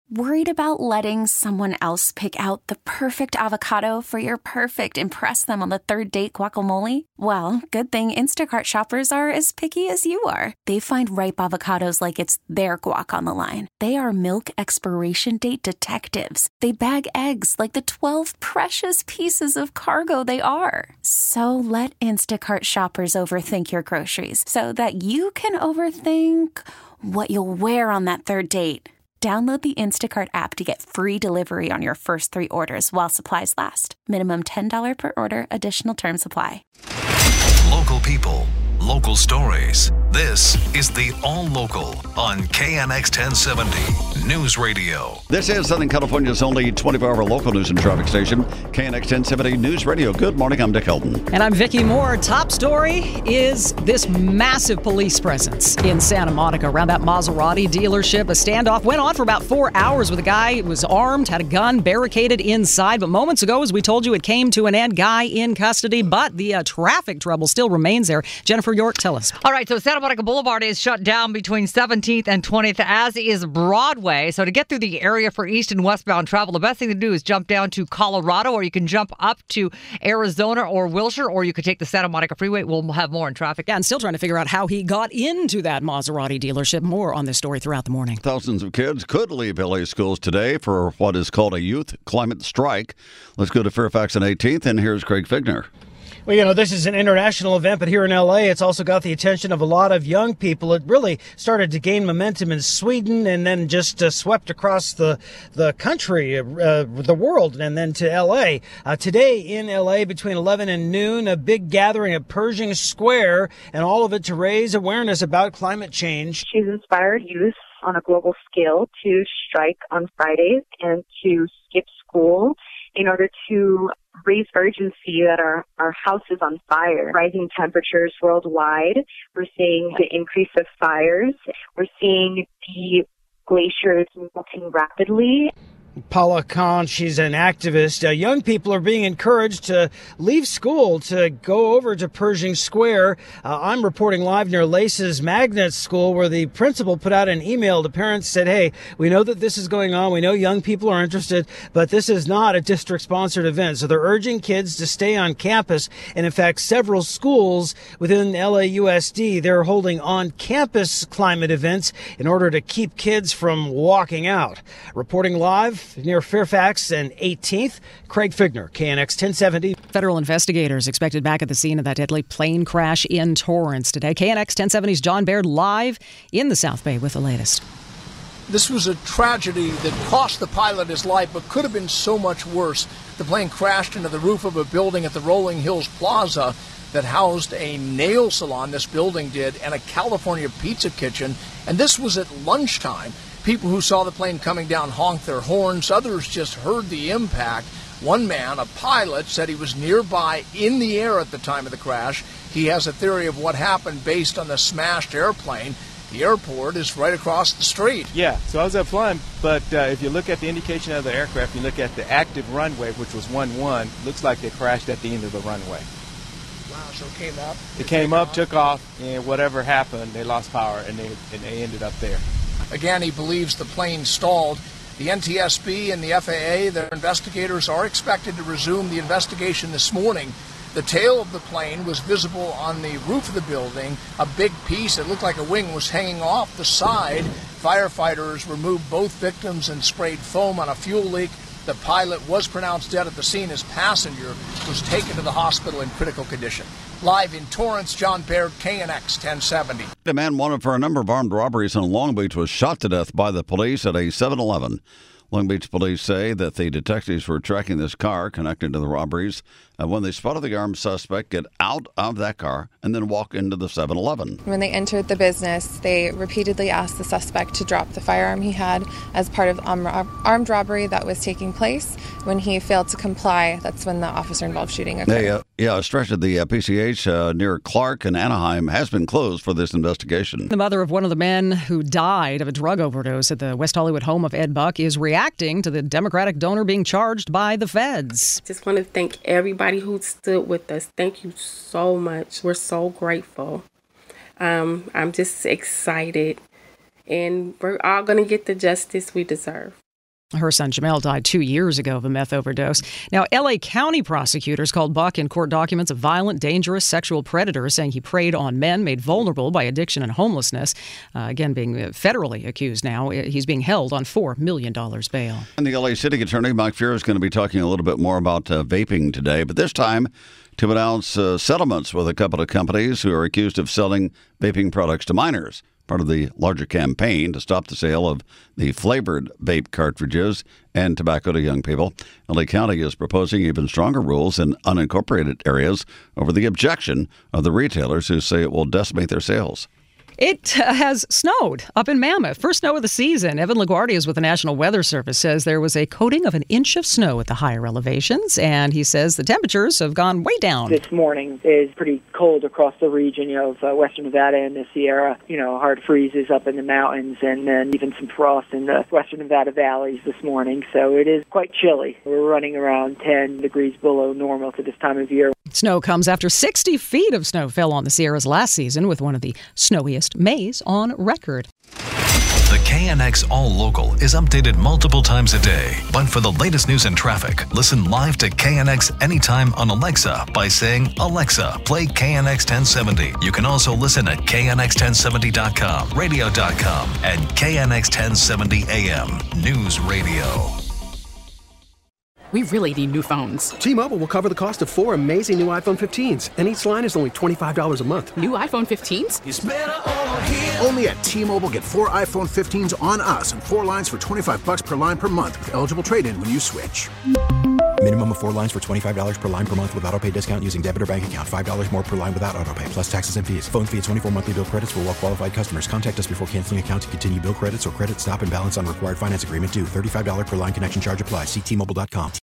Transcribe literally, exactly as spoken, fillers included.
Worried about letting someone else pick out the perfect avocado for your perfect impress them on the third date guacamole? Well, good thing Instacart shoppers are as picky as you are. They find ripe avocados like it's their guac on the line. They are milk expiration date detectives. They bag eggs like the twelve precious pieces of cargo they are. So let Instacart shoppers overthink your groceries so that you can overthink what you'll wear on that third date. Download the Instacart app to get free delivery on your first three orders while supplies last. Minimum ten dollars per order. Additional terms apply. Local people, local stories. This is the All Local on K N X ten seventy News Radio. This is Southern California's only twenty-four hour local news and traffic station, K N X ten seventy News Radio. Good morning, I'm Dick Elton. And I'm Vicki Moore. Top story is this massive police presence in Santa Monica around that Maserati dealership. A standoff went on for about four hours with a guy who was armed, had a gun, barricaded inside. But moments ago, as we told you, it came to an end. Guy in custody, but the uh, traffic trouble still remains there. Jennifer York, tell us. All right, so Santa Monica Boulevard is shut down between seventeenth and twentieth, as is Broadway. So to get through the area for east and westbound travel, the best thing to do is jump down to Colorado, or you can jump up to Arizona or Wilshire, or you could take the Santa Monica Freeway. We'll have more in traffic. Yeah, and still trying to figure out how he got into that Maserati dealership. More on this story throughout the morning. Thousands of kids could leave L A schools today for what is called a youth climate strike. Let's go to Fairfax and eighteenth, and here's Craig Figner. Well, you know, this is an international event, but here in L A, it's also got the attention of a lot of young people. It really started to gain momentum in Sweden and then just uh, swept across the the country, uh, the world, and then to L A. Uh, today in L A, between eleven and noon, a big gathering at Pershing Square, and all of it to raise awareness about climate change. She's inspired youth on a global scale to strike on Fridays and to skip school in order to raise urgency that our, our house is on fire. Rising temperatures worldwide. We're seeing the increase of fires. We're seeing the glaciers melting rapidly. Paula Kahn, she's an activist. Uh, young people are being encouraged to leave school to go over to Pershing Square. Uh, I'm reporting live near Lace's Magnet School, where the principal put out an email to parents, said, hey, we know that this is going on. We know young people are interested, but this is not a district-sponsored event. So they're urging kids to stay on campus. And in fact, several schools within L A U S D, they're holding on-campus climate events in order to keep kids from walking out. Reporting live near Fairfax and eighteenth, Craig Figner, K N X ten seventy. Federal investigators expected back at the scene of that deadly plane crash in Torrance today. K N X ten seventy's John Baird live in the South Bay with the latest. This was a tragedy that cost the pilot his life, but could have been so much worse. The plane crashed into the roof of a building at the Rolling Hills Plaza that housed a nail salon, this building did, and a California pizza kitchen. And this was at lunchtime. People who saw the plane coming down honked their horns. Others just heard the impact. One man, a pilot, said he was nearby in the air at the time of the crash. He has a theory of what happened based on the smashed airplane. The airport is right across the street. Yeah, so I was up flying, but uh, if you look at the indication of the aircraft, you look at the active runway, which was one one, looks like they crashed at the end of the runway. Wow, so it came up? It came up, took off, and whatever happened, they lost power, and they, and they ended up there. Again, he believes the plane stalled. The N T S B and the F A A, their investigators are expected to resume the investigation this morning. The tail of the plane was visible on the roof of the building. A big piece, it looked like a wing, was hanging off the side. Firefighters removed both victims and sprayed foam on a fuel leak. The pilot was pronounced dead at the scene. His passenger was taken to the hospital in critical condition. Live in Torrance, John Baird, K N X ten seventy. A man wanted for a number of armed robberies in Long Beach was shot to death by the police at a seven eleven. Long Beach police say that the detectives were tracking this car connected to the robberies and when they spotted the armed suspect get out of that car and then walk into the seven eleven. When they entered the business, they repeatedly asked the suspect to drop the firearm he had as part of um, armed robbery that was taking place. When he failed to comply, that's when the officer-involved shooting occurred. They, uh, yeah, a stretch of the uh, P C H uh, near Clark and Anaheim has been closed for this investigation. The mother of one of the men who died of a drug overdose at the West Hollywood home of Ed Buck is reacting to the Democratic donor being charged by the feds. Just want to thank everybody who stood with us. Thank you so much. We're so grateful. Um, I'm just excited, and we're all going to get the justice we deserve. Her son Jamel died two years ago of a meth overdose. Now, L A County prosecutors called Buck in court documents a violent, dangerous sexual predator, saying he preyed on men made vulnerable by addiction and homelessness. Uh, again, being federally accused now. He's being held on four million dollars bail. And the L A City Attorney, Mike Furey, is going to be talking a little bit more about uh, vaping today, but this time to announce uh, settlements with a couple of companies who are accused of selling vaping products to minors. Part of the larger campaign to stop the sale of the flavored vape cartridges and tobacco to young people. L A County is proposing even stronger rules in unincorporated areas over the objection of the retailers who say it will decimate their sales. It has snowed up in Mammoth. First snow of the season. Evan LaGuardia is with the National Weather Service, says there was a coating of an inch of snow at the higher elevations, and he says the temperatures have gone way down. This morning is pretty cold across the region, you know, of uh, western Nevada and the Sierra. You know, hard freezes up in the mountains, and then even some frost in the western Nevada valleys this morning. So it is quite chilly. We're running around ten degrees below normal for this time of year. Snow comes after sixty feet of snow fell on the Sierras last season, with one of the snowiest Mays on record. The K N X All Local is updated multiple times a day. But for the latest news and traffic, listen live to K N X anytime on Alexa by saying, Alexa, play K N X ten seventy. You can also listen at K N X ten seventy dot com, radio dot com, and K N X ten seventy A M News Radio. We really need new phones. T-Mobile will cover the cost of four amazing new iPhone fifteens, and each line is only twenty-five dollars a month. New iPhone fifteens? It's better over here. Only at T-Mobile, get four iPhone fifteens on us and four lines for twenty-five dollars per line per month with eligible trade-in when you switch. Minimum of four lines for twenty-five dollars per line per month with autopay discount using debit or bank account. five dollars more per line without autopay, plus taxes and fees. Phone fee at twenty-four monthly bill credits for well-qualified customers. Contact us before canceling account to continue bill credits or credit stop and balance on required finance agreement due. thirty-five dollars per line connection charge applies. See T Mobile dot com.